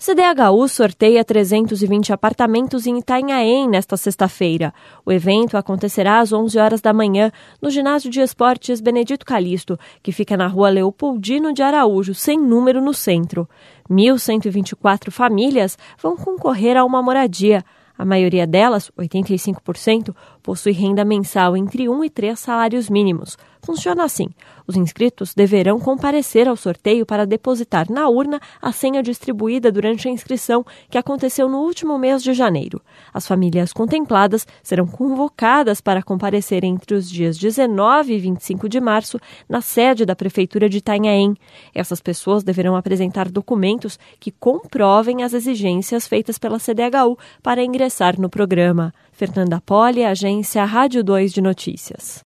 CDHU sorteia 320 apartamentos em Itanhaém nesta sexta-feira. O evento acontecerá às 11 horas da manhã no Ginásio de Esportes Benedito Calixto, que fica na rua Leopoldino de Araújo, sem número no centro. 1.124 famílias vão concorrer a uma moradia. A maioria delas, 85%, possui renda mensal entre 1 e 3 salários mínimos. Funciona assim: os inscritos deverão comparecer ao sorteio para depositar na urna a senha distribuída durante a inscrição, que aconteceu no último mês de janeiro. As famílias contempladas serão convocadas para comparecer entre os dias 19 e 25 de março na sede da Prefeitura de Itanhaém. Essas pessoas deverão apresentar documentos que comprovem as exigências feitas pela CDHU para ingressar no programa. Fernanda Poli, Agência Rádio 2 de Notícias.